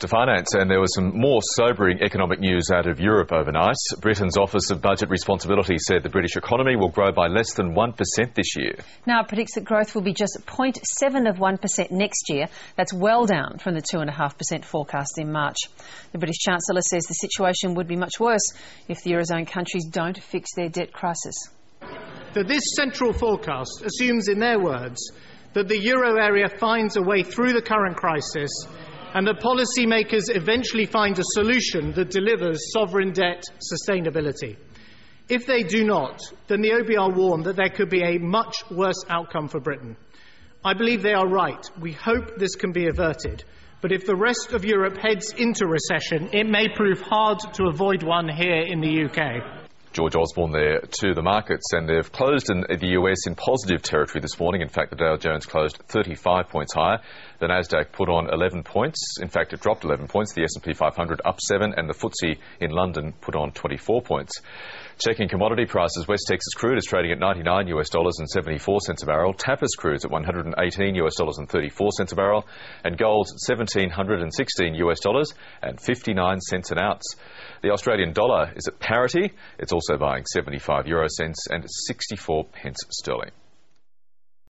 To finance, and there was some more sobering economic news out of Europe overnight. Britain's Office of Budget Responsibility said the British economy will grow by less than 1% this year. Now it predicts that growth will be just 0.7% next year. That's well down from the 2.5% forecast in March. The British Chancellor says the situation would be much worse if the Eurozone countries don't fix their debt crisis. That this central forecast assumes, in their words, that the euro area finds a way through the current crisis and that policymakers eventually find a solution that delivers sovereign debt sustainability. If they do not, then the OBR warned that there could be a much worse outcome for Britain. I believe they are right. We hope this can be averted. But if the rest of Europe heads into recession, it may prove hard to avoid one here in the UK. George Osborne there to the markets, and they've closed in the US in positive territory this morning. In fact, the Dow Jones closed 35 points higher. The Nasdaq put on 11 points. In fact, it dropped 11 points. The S&P 500 up 7, and the FTSE in London put on 24 points. Checking commodity prices, West Texas crude is trading at $99.74 a barrel. Tapis crude is at $118.34 a barrel, and gold $1,716 and 59 cents an ounce. The Australian dollar is at parity. It's also buying 75 euro cents and 64 pence sterling.